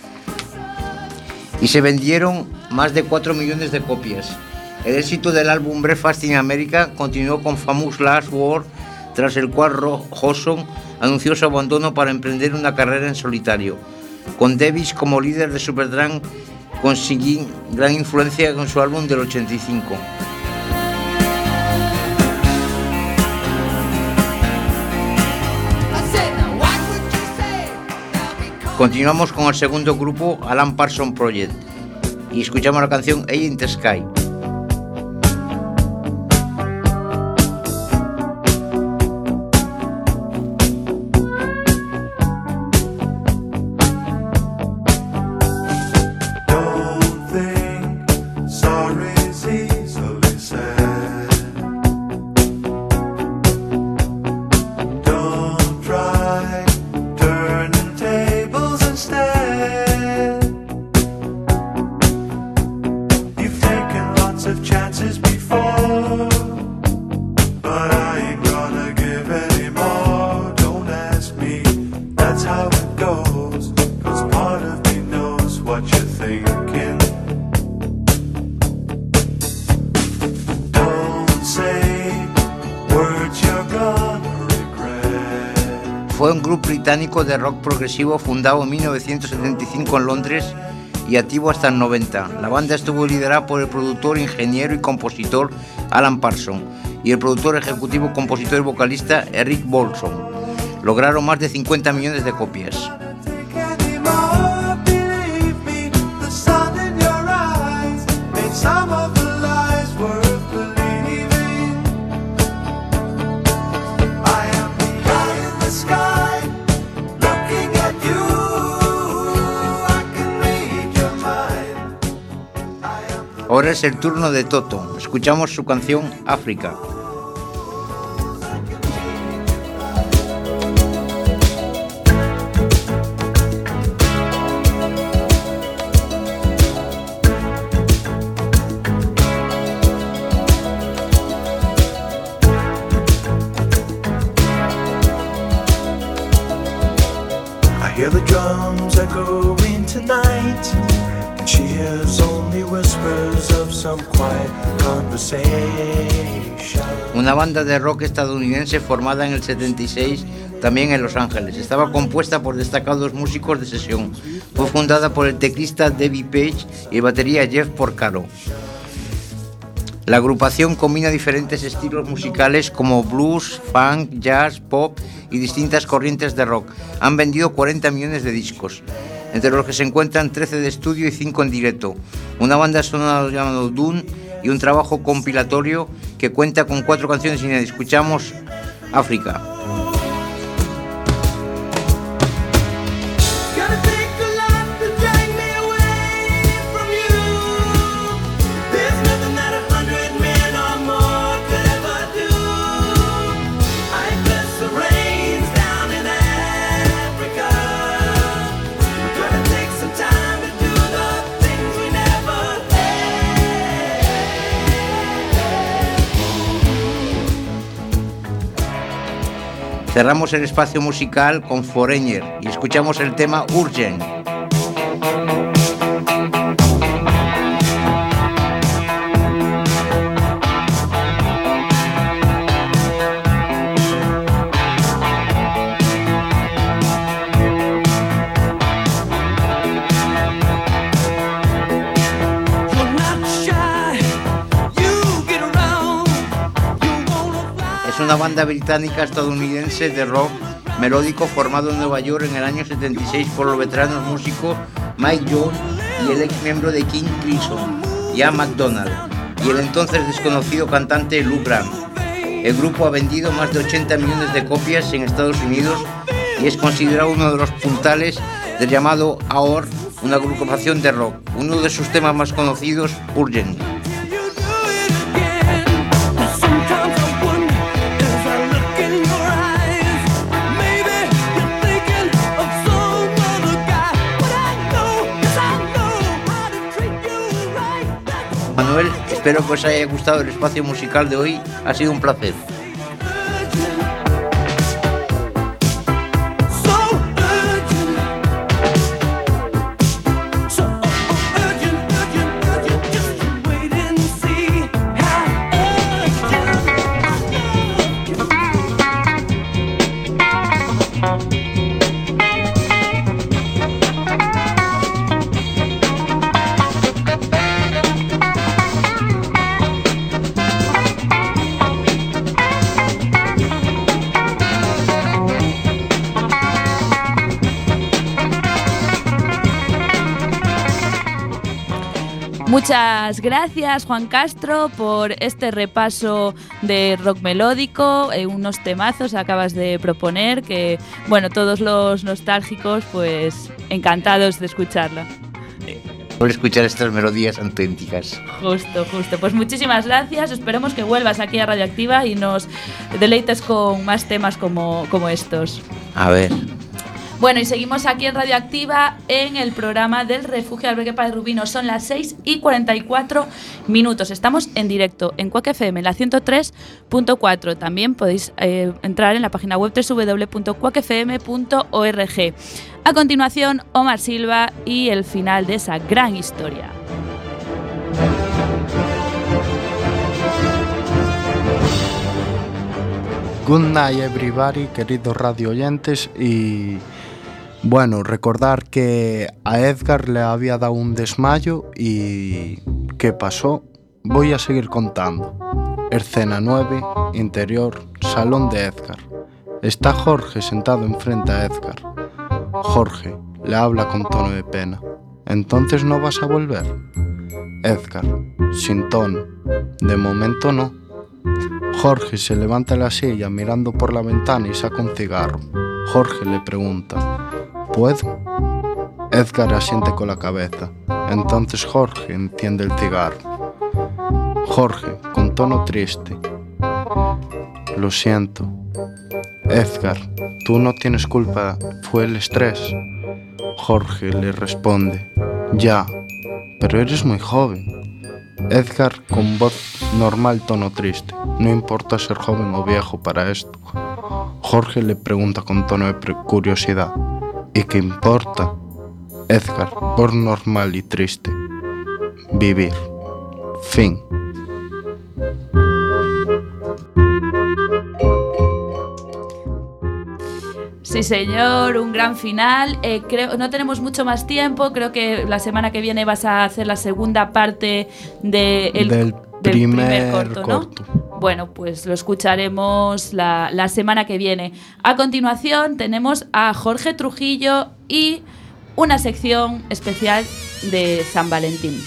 Y se vendieron más de cuatro millones de copias. El éxito del álbum Breakfast in America continuó con Famous Last Word, tras el cual Hudson anunció su abandono para emprender una carrera en solitario. Con Davies como líder de Supertramp consiguió gran influencia con su álbum del ochenta y cinco. Continuamos con el segundo grupo, Alan Parsons Project, y escuchamos la canción Eye in the Sky. You've taken fue un grupo británico de rock progresivo fundado en mil novecientos setenta y cinco en Londres y activo hasta el noventa. La banda estuvo liderada por el productor, ingeniero y compositor Alan Parsons y el productor ejecutivo, compositor y vocalista Eric Bolson. Lograron más de cincuenta millones de copias. Ahora es el turno de Toto. Escuchamos su canción África. I hear the drums echoing tonight. She hears only whispers of some quiet conversation. Una banda de rock estadounidense formada en el setenta y seis, también en Los Ángeles. Estaba compuesta por destacados músicos de sesión. Fue fundada por el teclista Debbie Page y el batería Jeff Porcaro. La agrupación combina diferentes estilos musicales como blues, funk, jazz, pop y distintas corrientes de rock. Han vendido cuarenta millones de discos, entre los que se encuentran trece de estudio y cinco en directo. Una banda sonora llamada Dune y un trabajo compilatorio que cuenta con cuatro canciones inéditas. Escuchamos África. Cerramos el espacio musical con Foreigner y escuchamos el tema Urgent. Una banda británica estadounidense de rock melódico formado en Nueva York en el año setenta y seis por los veteranos músicos Mike Jones y el ex miembro de King Crimson, Ian MacDonald, y el entonces desconocido cantante Lou Grant. El grupo ha vendido más de ochenta millones de copias en Estados Unidos y es considerado uno de los puntales del llamado A O R, una agrupación de rock. Uno de sus temas más conocidos, Urgent. Manuel, espero que os haya gustado el espacio musical de hoy, ha sido un placer. Muchas gracias, Juan Castro, por este repaso de rock melódico, eh, unos temazos acabas de proponer que, bueno, todos los nostálgicos, pues encantados de escucharla. Por escuchar estas melodías auténticas. Justo, justo. Pues muchísimas gracias, esperemos que vuelvas aquí a Radioactiva y nos deleites con más temas como, como estos. A ver... Bueno, y seguimos aquí en Radioactiva en el programa del Refugio Albergue para Rubino. Son las seis y cuarenta y cuatro minutos. Estamos en directo en Quack F M, la ciento tres punto cuatro. También podéis eh, entrar en la página web doble u doble u doble u punto quack f m punto org. A continuación, Omar Silva y el final de esa gran historia. Good night everybody, queridos radio oyentes, y bueno, recordar que a Edgar le había dado un desmayo y ¿qué pasó? Voy a seguir contando. Escena nueve, interior, salón de Edgar. Está Jorge sentado enfrente a Edgar. Jorge le habla con tono de pena. ¿Entonces no vas a volver? Edgar, sin tono. De momento no. Jorge se levanta de la silla mirando por la ventana y saca un cigarro. Jorge le pregunta, ¿puedo? Edgar asiente con la cabeza. Entonces Jorge enciende el cigarro. Jorge, con tono triste. Lo siento. Edgar, tú no tienes culpa, fue el estrés. Jorge le responde, ya, pero eres muy joven. Edgar, con voz normal, tono triste, no importa ser joven o viejo para esto. Jorge le pregunta con tono de curiosidad, ¿y qué importa? Edgar, voz normal y triste, vivir. Fin. Sí, señor, un gran final. Eh, creo, no tenemos mucho más tiempo. Creo que la semana que viene vas a hacer la segunda parte de el, del, del primer, primer corto, corto, ¿no? Bueno, pues lo escucharemos la, la semana que viene. A continuación tenemos a Jorge Trujillo y una sección especial de San Valentín.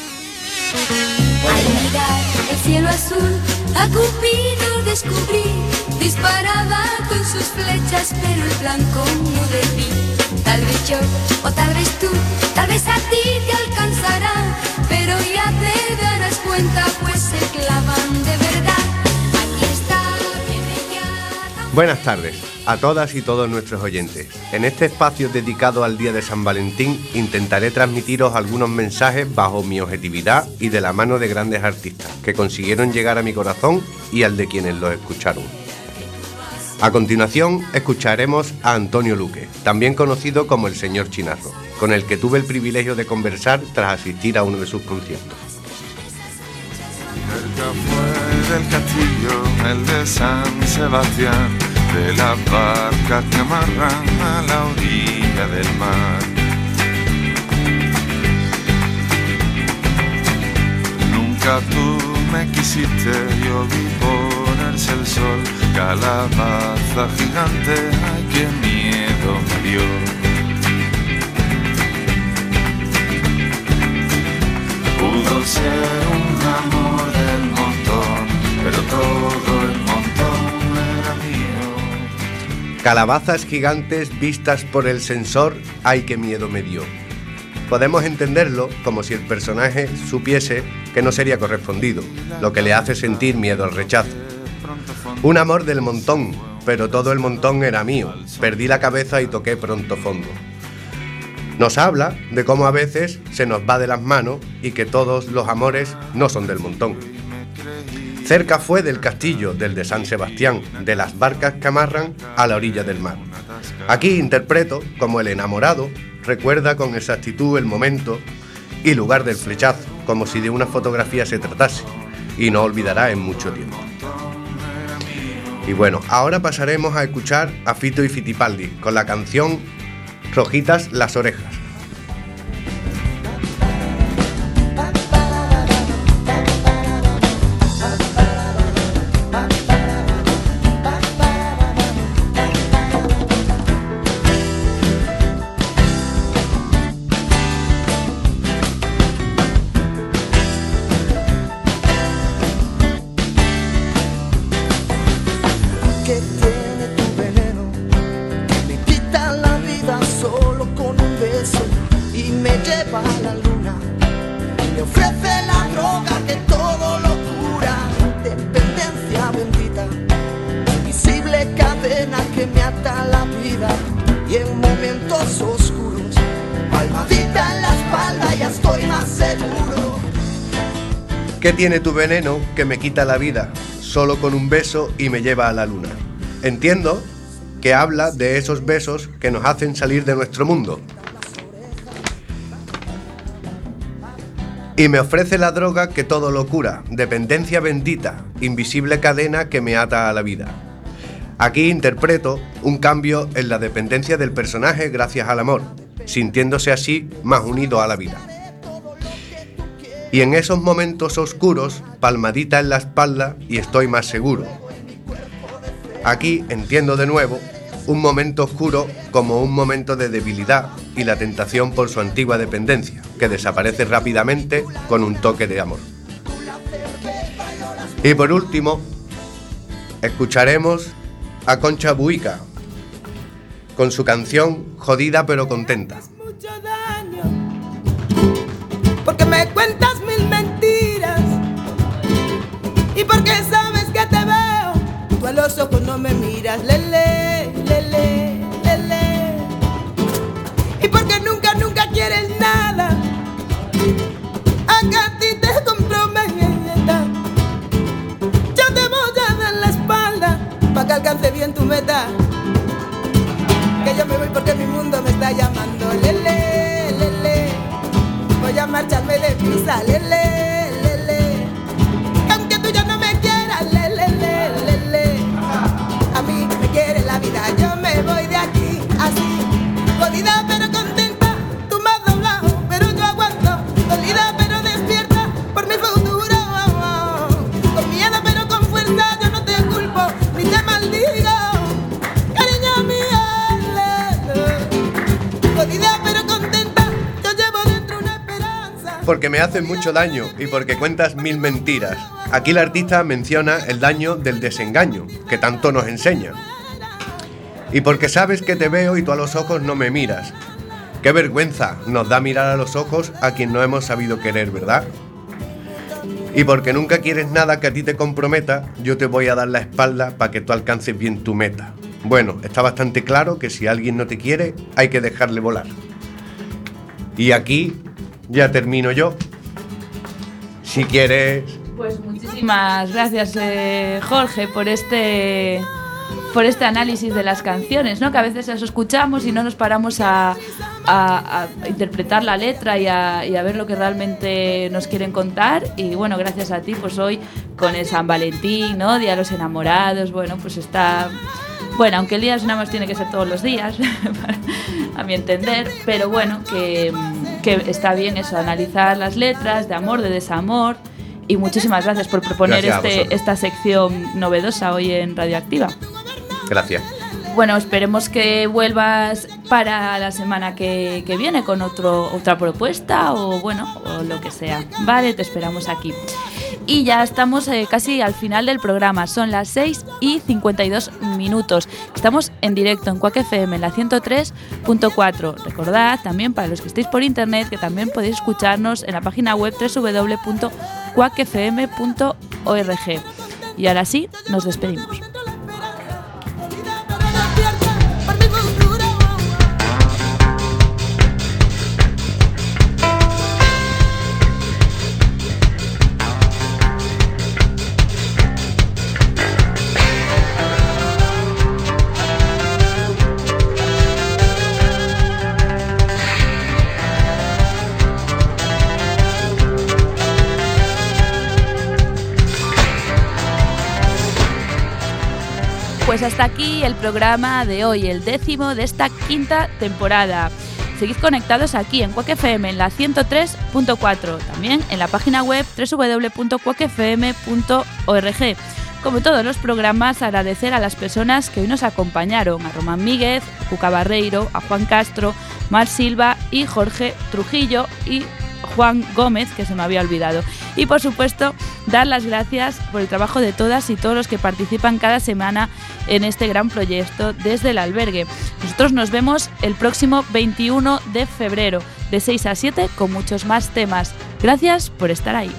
Al mirar el cielo azul, a Cupido descubrí. Disparaba con sus flechas, pero el blanco no debí. Tal vez yo, o tal vez tú, tal vez a ti te alcanzará, pero ya te darás cuenta, pues se clavan de verdad. Aquí está, viene ya. Buenas tardes a todas y todos nuestros oyentes. En este espacio dedicado al Día de San Valentín intentaré transmitiros algunos mensajes bajo mi objetividad y de la mano de grandes artistas que consiguieron llegar a mi corazón y al de quienes los escucharon. A continuación escucharemos a Antonio Luque, también conocido como el señor Chinarro, con el que tuve el privilegio de conversar tras asistir a uno de sus conciertos. Cerca fue del castillo, el de San Sebastián, de las barcas que amarran a la orilla del mar. Nunca tú me quisiste, yo vi ponerse el sol. Calabaza gigante, ay, qué miedo me dio. Pudo ser un amor del montón, pero todo el montón era mío. Calabazas gigantes vistas por el sensor, ay, qué miedo me dio. Podemos entenderlo como si el personaje supiese que no sería correspondido, lo que le hace sentir miedo al rechazo. Un amor del montón, pero todo el montón era mío. Perdí la cabeza y toqué pronto fondo. Nos habla de cómo a veces se nos va de las manos y que todos los amores no son del montón. Cerca fue del castillo, del de San Sebastián, de las barcas que amarran a la orilla del mar. Aquí interpreto como el enamorado recuerda con exactitud el momento y lugar del flechazo, como si de una fotografía se tratase, y no olvidará en mucho tiempo. Y bueno, ahora pasaremos a escuchar a Fito y Fitipaldi con la canción Rojitas las orejas. ¿Qué tiene tu veneno que me quita la vida? Solo con un beso y me lleva a la luna. Entiendo que habla de esos besos que nos hacen salir de nuestro mundo. Y me ofrece la droga que todo lo cura, dependencia bendita, invisible cadena que me ata a la vida. Aquí interpreto un cambio en la dependencia del personaje gracias al amor, sintiéndose así más unido a la vida. Y en esos momentos oscuros, palmadita en la espalda y estoy más seguro. Aquí entiendo de nuevo un momento oscuro como un momento de debilidad y la tentación por su antigua dependencia, que desaparece rápidamente con un toque de amor. Y por último, escucharemos a Concha Buica con su canción Jodida pero contenta. Porque me cuentas mil mentiras y porque sabes que te veo, tú a los ojos no me miras, lele, lele, lele. Y porque nunca, nunca quieres nada, acá a ti te comprometa. Yo te voy a dar la espalda para que alcance bien tu meta. Que yo me voy porque mi mundo me está llamando, lele, lele. Voy a marcharme de prisa, lele, lele. Aunque tú ya no me quieras, lele, lele, lele. A mí me quiere la vida, yo me voy de aquí así. Jodida pero contenta, tú me has doblado, pero yo aguanto. Dolida pero despierta por mi futuro. Con miedo pero con fuerza, yo no te culpo ni te maldigo. Cariño mío, lele. Jodida pero contenta, yo llevo dentro una esperanza. Porque me hacen mucho daño y porque cuentas mil mentiras. Aquí la artista menciona el daño del desengaño, que tanto nos enseña. Y porque sabes que te veo y tú a los ojos no me miras. Qué vergüenza nos da mirar a los ojos a quien no hemos sabido querer, ¿verdad? Y porque nunca quieres nada que a ti te comprometa, yo te voy a dar la espalda para que tú alcances bien tu meta. Bueno, está bastante claro que si alguien no te quiere, hay que dejarle volar. Y aquí ya termino yo. Si quieres... Pues muchísimas gracias, eh, Jorge, por este... por este análisis de las canciones, ¿no? Que a veces las escuchamos y no nos paramos a, a, a interpretar la letra y a, y a ver lo que realmente nos quieren contar. Y bueno, gracias a ti, pues hoy con el San Valentín, ¿no? Día de los Enamorados, bueno, pues está... Bueno, aunque el Día de los Enamorados tiene que ser todos los días, a mi entender, pero bueno, que, que está bien eso, analizar las letras de amor, de desamor. Y muchísimas gracias por proponer este, esta sección novedosa hoy en Radioactiva. Gracias. Bueno, esperemos que vuelvas para la semana que, que viene con otro, otra propuesta o bueno, o lo que sea. Vale, te esperamos aquí. Y ya estamos eh, casi al final del programa. Son las seis y cincuenta y dos minutos. Estamos en directo en Quack F M en la ciento tres punto cuatro. Recordad también, para los que estéis por internet, que también podéis escucharnos en la página web doble u doble u doble u punto quack f m punto org. Y ahora sí, nos despedimos. Pues hasta aquí el programa de hoy, el décimo de esta quinta temporada. Seguid conectados aquí en Quack F M en la ciento tres punto cuatro, también en la página web doble u doble u doble u punto quack f m punto org. Como todos los programas, agradecer a las personas que hoy nos acompañaron, a Román Míguez, Cuca Barreiro, a Juan Castro, Mar Silva y Jorge Trujillo y Juan Gómez, que se me había olvidado. Y por supuesto, dar las gracias por el trabajo de todas y todos los que participan cada semana en este gran proyecto desde el albergue. Nosotros nos vemos el próximo veintiuno de febrero, de seis a siete, con muchos más temas. Gracias por estar ahí.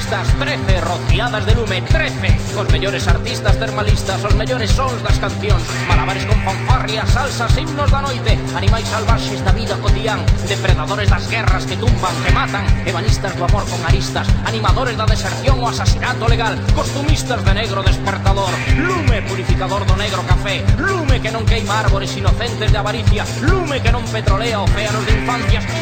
pistas, trece rociadas de lume, trece cos mellores artistas termalistas, os mellores sons das cancións, malabares con fanfarrias, salsas, himnos da noite, animais salvaxes da vida cotidián, depredadores das guerras que tumban, que matan, ebanistas do amor con aristas, animadores da deserción o asasinato legal, costumistas de negro despertador, lume purificador do negro café, lume que non queima árboles inocentes de avaricia, lume que non petrolea océanos de infancias,